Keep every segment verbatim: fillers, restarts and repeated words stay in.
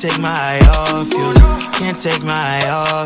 take my eye off you. Can't take my eye off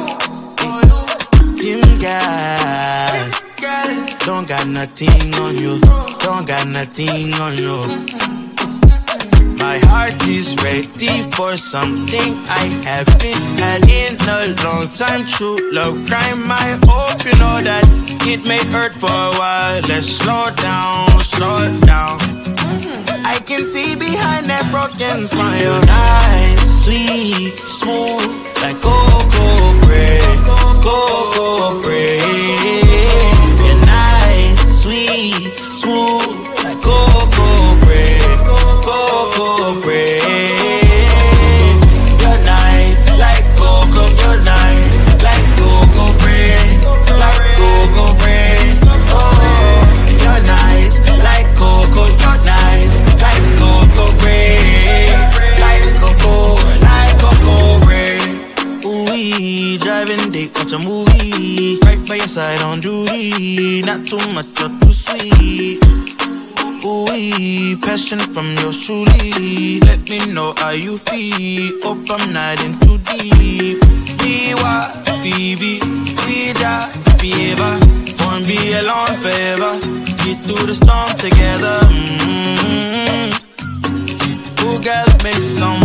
you. Kim got, don't got nothing on you. Don't got nothing on you. My heart is ready for something I haven't had in a long time. True love crime, I hope you know that it may hurt for a while. Let's slow down, slow down. I can see behind that broken smile. Nice, sweet, smooth, like cocoa bread, cocoa bread. You're nice, sweet, smooth, like cocoa bread, cocoa bread. You're nice, like cocoa, you're nice, like cocoa bread, like cocoa bread. Oh, you're nice, like cocoa, you're nice, like cocoa bread, like cocoa, like cocoa bread. Ooh, driving dick, watch a movie, right by your side on duty, not too much or too sweet. Ooh, passion from your truly. Let me know how you feel. Hope I'm not in too deep. Biwa, Phoebe, Bija, Fever. Won't be alone forever. Get through the storm together. Mm-hmm. Ooh, girl, make some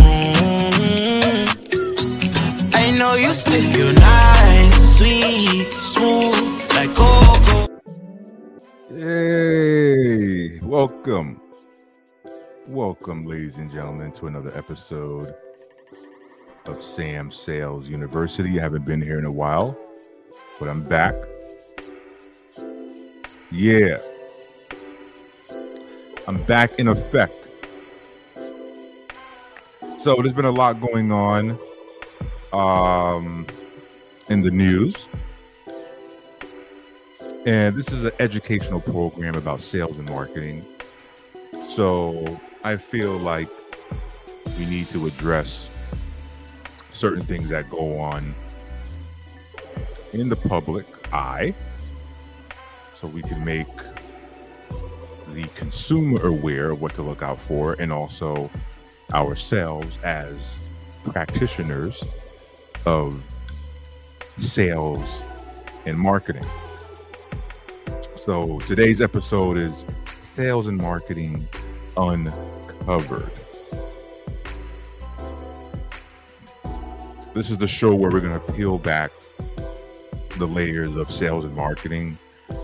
room. I know you still. You're nice, sweet, smooth, like cocoa. Hey, welcome. Welcome, ladies and gentlemen, to another episode of Sam Sales University. I haven't been here in a while, but I'm back. Yeah. I'm back in effect. So there's been a lot going on um, in the news. And this is an educational program about sales and marketing. So I feel like we need to address certain things that go on in the public eye so we can make the consumer aware of what to look out for, and also ourselves as practitioners of sales and marketing. So today's episode is Sales and Marketing Uncovered. This is the show where we're going to peel back the layers of sales and marketing,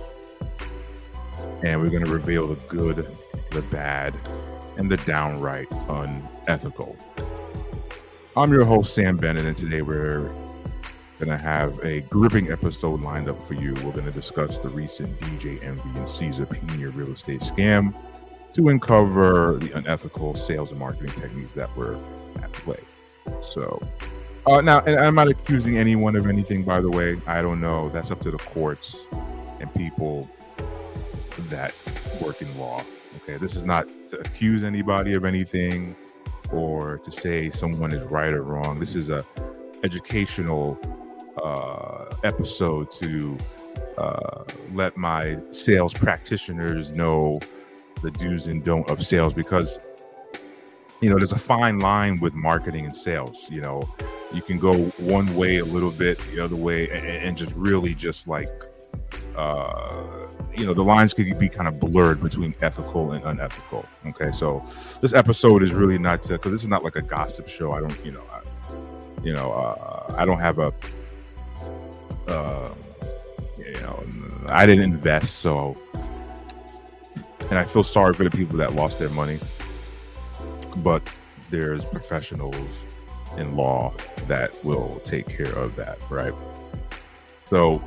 and we're going to reveal the good, the bad, and the downright unethical. I'm your host, Sam Bennett, and today we're going to have a gripping episode lined up for you. We're going to discuss the recent D J Envy and Caesar Pena real estate scam to uncover the unethical sales and marketing techniques that were at play. So uh, now, and I'm not accusing anyone of anything, by the way. I don't know. That's up to the courts and people that work in law. Okay, this is not to accuse anybody of anything or to say someone is right or wrong. This is a educational uh, episode to uh, let my sales practitioners know the do's and don't of sales, because you know there's a fine line with marketing and sales. You know, you can go one way a little bit, the other way, and, and just really just like uh, you know the lines could be kind of blurred between ethical and unethical. Okay, so this episode is really not to, because this is not like a gossip show. I don't, you know, I, you know, uh, I don't have a, uh, you know, I didn't invest, so, and I feel sorry for the people that lost their money, but there's professionals in law that will take care of that, right? So,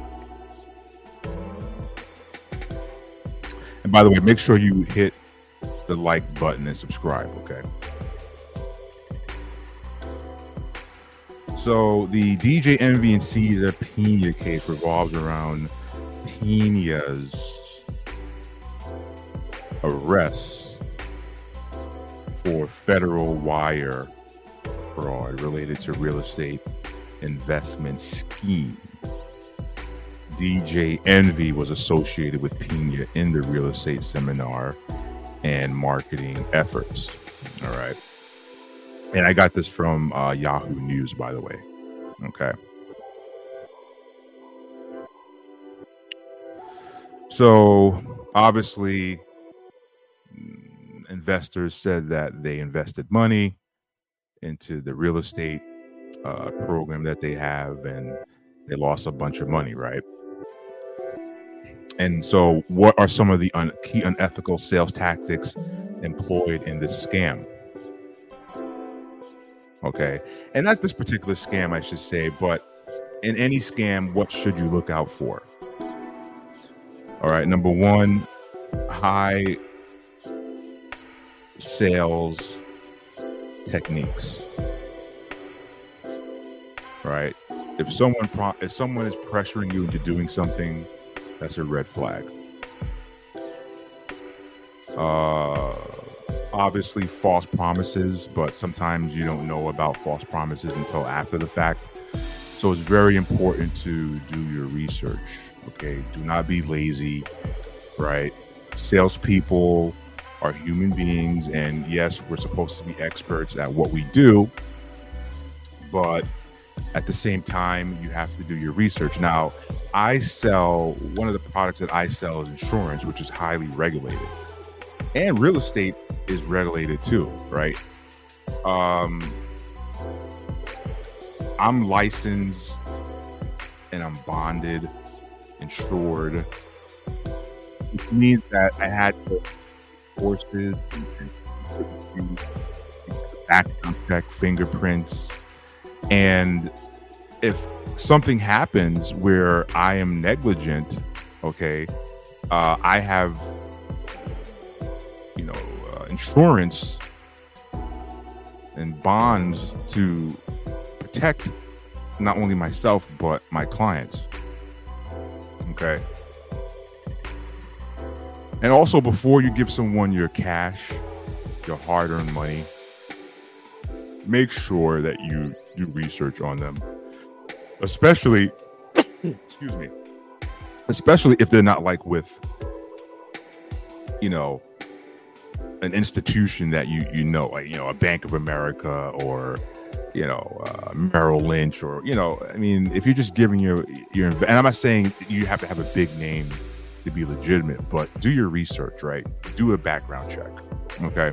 and by the way, make sure you hit the like button and subscribe, okay? So the D J Envy and Caesar Pena case revolves around Pena's arrest for federal wire fraud related to real estate investment scheme. D J Envy was associated with Pena in the real estate seminar and marketing efforts. All right. And I got this from uh, Yahoo News, by the way. Okay. So obviously, investors said that they invested money into the real estate uh, program that they have, and they lost a bunch of money, right? And so what are some of the un- key unethical sales tactics employed in this scam? Okay. And not this particular scam, I should say, but in any scam, what should you look out for? All right. Number one, high sales techniques. Right. If someone pro- if someone is pressuring you into doing something, that's a red flag. Uh, obviously, false promises, but sometimes you don't know about false promises until after the fact. So it's very important to do your research. Okay, do not be lazy. Right, salespeople are human beings, and yes, we're supposed to be experts at what we do, but at the same time, you have to do your research. Now, I sell, one of the products that I sell is insurance, which is highly regulated. And real estate is regulated too, right? Um, I'm licensed and I'm bonded, insured, which means that I had to courses, background check, fingerprints. And if something happens where I am negligent, okay, uh, I have, you know, uh, insurance and bonds to protect not only myself, but my clients. Okay. And also, before you give someone your cash, your hard-earned money, make sure that you do research on them, especially, excuse me, especially if they're not like with, you know, an institution that you, you know, like, you know, a Bank of America or, you know, uh, Merrill Lynch, or, you know, I mean, if you're just giving your, your, and I'm not saying you have to have a big name to be legitimate, but do your research, right? Do a background check. Okay.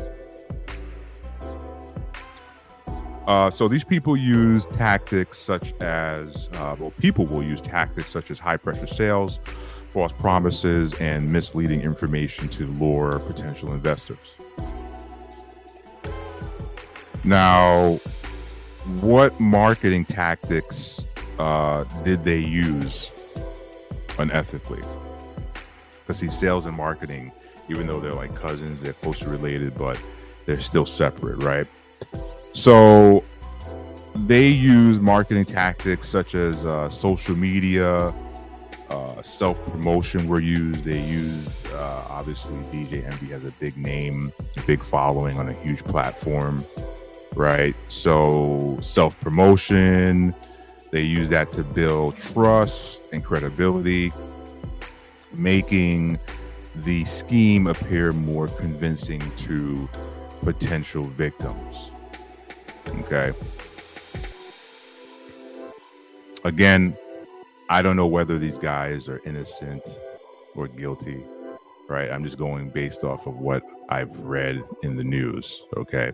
Uh, so these people use tactics such as, uh, well, people will use tactics such as high pressure sales, false promises, and misleading information to lure potential investors. Now, what marketing tactics uh, did they use unethically? Because see, sales and marketing, even though they're like cousins, they're closely related, but they're still separate, right? So they use marketing tactics such as uh, social media, uh, self-promotion were used. They used, uh, obviously, D J Envy has a big name, a big following on a huge platform, right? So self-promotion, they use that to build trust and credibility, making the scheme appear more convincing to potential victims. Okay. Again, I don't know whether these guys are innocent or guilty, right? I'm just going based off of what I've read in the news. Okay.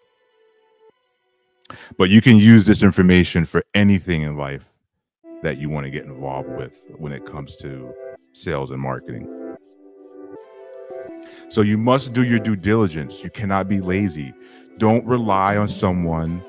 But you can use this information for anything in life that you want to get involved with when it comes to sales and marketing. So you must do your due diligence. You cannot be lazy. Don't rely on someone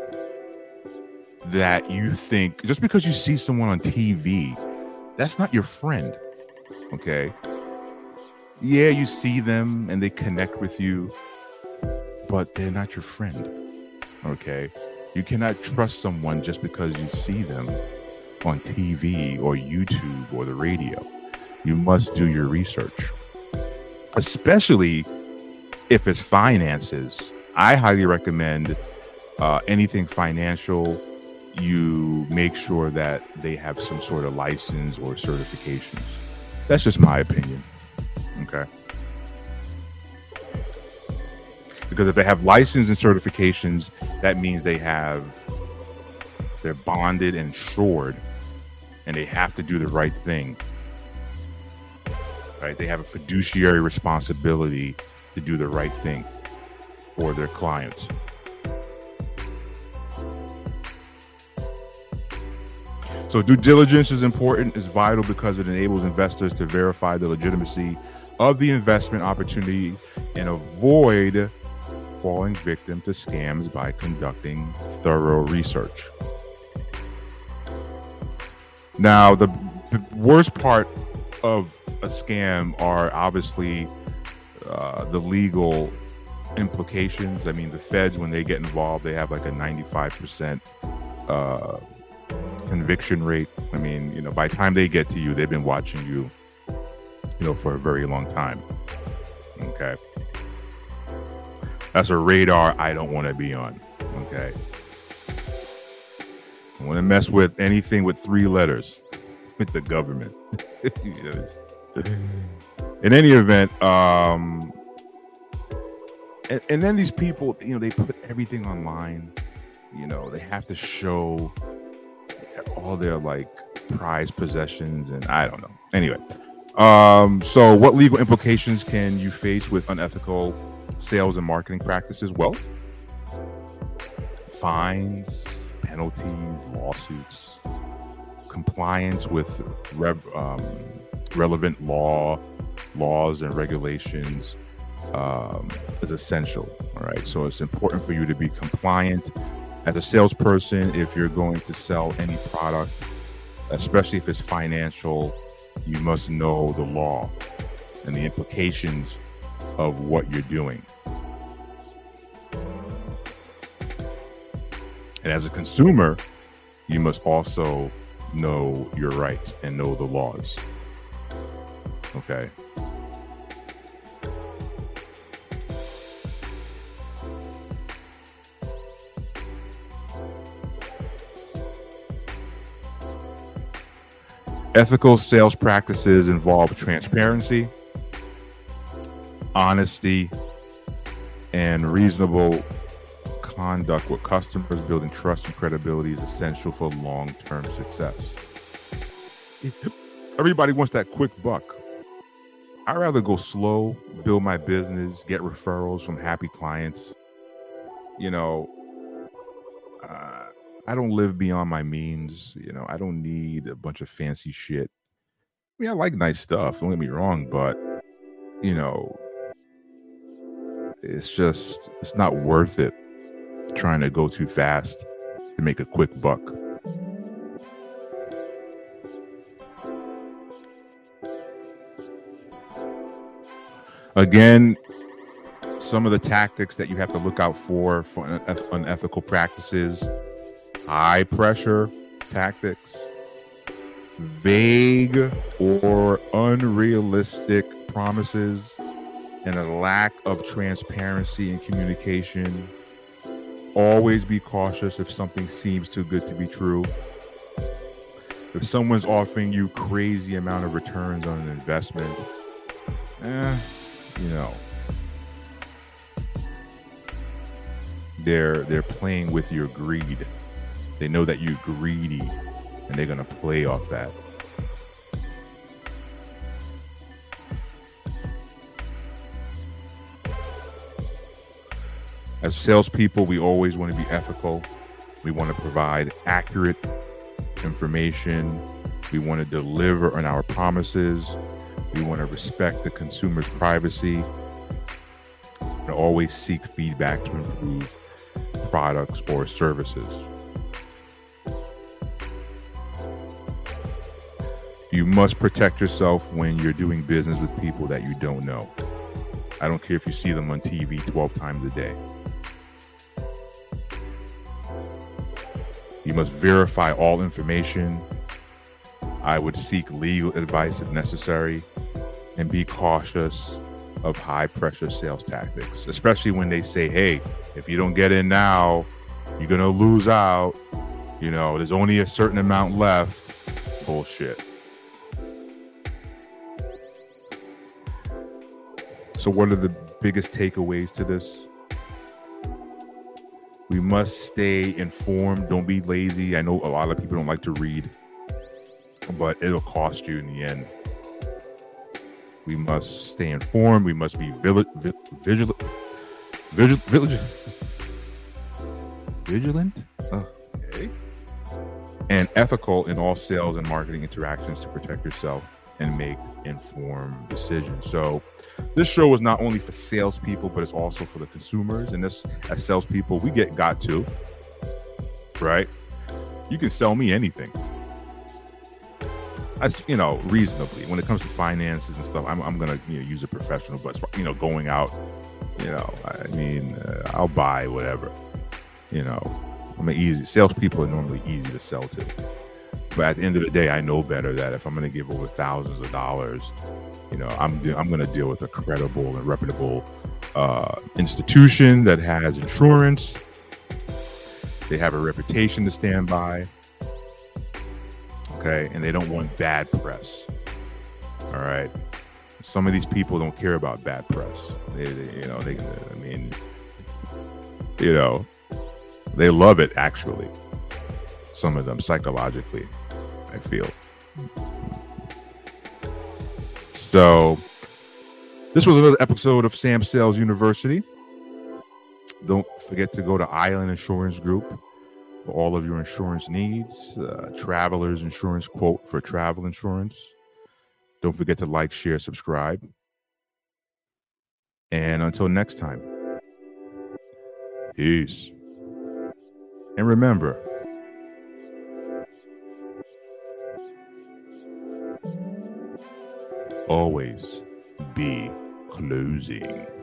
that you think, just because you see someone on T V, that's not your friend. Okay. Yeah, you see them and they connect with you, but they're not your friend. Okay. You cannot trust someone just because you see them on T V or YouTube or the radio. You must do your research, especially if it's finances. I highly recommend uh, anything financial, you make sure that they have some sort of license or certifications. That's just my opinion. Okay. Because if they have license and certifications, that means they have, they're bonded and insured, and they have to do the right thing. Right? They have a fiduciary responsibility to do the right thing for their clients. So due diligence is important, is vital because it enables investors to verify the legitimacy of the investment opportunity and avoid falling victim to scams by conducting thorough research. Now, the, the worst part of a scam are obviously uh, the legal implications. I mean, the feds, when they get involved, they have like a ninety-five percent uh, conviction rate. I mean, you know, by the time they get to you, they've been watching you, you know, for a very long time. Okay. That's a radar I don't want to be on. Okay. I want to mess with anything with three letters with the government. In any event, um, and, and then these people, you know, they put everything online. You know, they have to show all their like prized possessions, and I don't know. Anyway, um, so what legal implications can you face with unethical sales and marketing practices? Well, fines, penalties, lawsuits, compliance with rev, um, relevant law, laws and regulations um, is essential. All right, so it's important for you to be compliant as a salesperson. If you're going to sell any product, especially if it's financial, you must know the law and the implications of what you're doing. And as a consumer, you must also know your rights and know the laws. Okay. Ethical sales practices involve transparency, honesty, and reasonable conduct with customers. Building trust and credibility is essential for long-term success. Everybody wants that quick buck. I'd rather go slow, build my business, get referrals from happy clients. You know, uh, I don't live beyond my means. You know, I don't need a bunch of fancy shit. I mean, I like nice stuff, don't get me wrong, but, you know, it's just, it's not worth it trying to go too fast to make a quick buck. Again, some of the tactics that you have to look out for for uneth- unethical practices: high pressure tactics, vague or unrealistic promises, and a lack of transparency and communication. Always be cautious if something seems too good to be true. If someone's offering you crazy amount of returns on an investment, eh, you know, they're they're playing with your greed. They know that you're greedy, and they're gonna play off that. As salespeople, we always want to be ethical. We want to provide accurate information. We want to deliver on our promises. We want to respect the consumer's privacy. And always seek feedback to improve products or services. You must protect yourself when you're doing business with people that you don't know. I don't care if you see them on T V twelve times a day. You must verify all information. I would seek legal advice if necessary, and be cautious of high pressure sales tactics, especially when they say, hey, if you don't get in now, you're going to lose out. You know, there's only a certain amount left. Bullshit. So what are the biggest takeaways to this? We must stay informed. Don't be lazy. I know a lot of people don't like to read, but it'll cost you in the end. We must stay informed. We must be vigilant, vigilant, vigilant, vigilant, okay, and ethical in all sales and marketing interactions to protect yourself and make informed decisions. So this show is not only for salespeople, but it's also for the consumers. And this, as salespeople, we get got to, right? You can sell me anything. That's, you know, reasonably. When it comes to finances and stuff, I'm, I'm going to, you know, use a professional, but, you know, going out, you know, I mean, uh, I'll buy whatever, you know, I'm an easy, salespeople are normally easy to sell to. But at the end of the day, I know better that if I'm going to give over thousands of dollars, you know, I'm I'm going to deal with a credible and reputable uh, institution that has insurance. They have a reputation to stand by. Okay, and they don't want bad press. All right, some of these people don't care about bad press. They, they you know, they, I mean, you know, they love it actually. Some of them psychologically, I feel. So this was another episode of Sam Sales University. Don't forget to go to Island Insurance Group for all of your insurance needs. Uh, Traveler's insurance quote for travel insurance. Don't forget to like, share, subscribe. And until next time, peace. And remember, always be closing.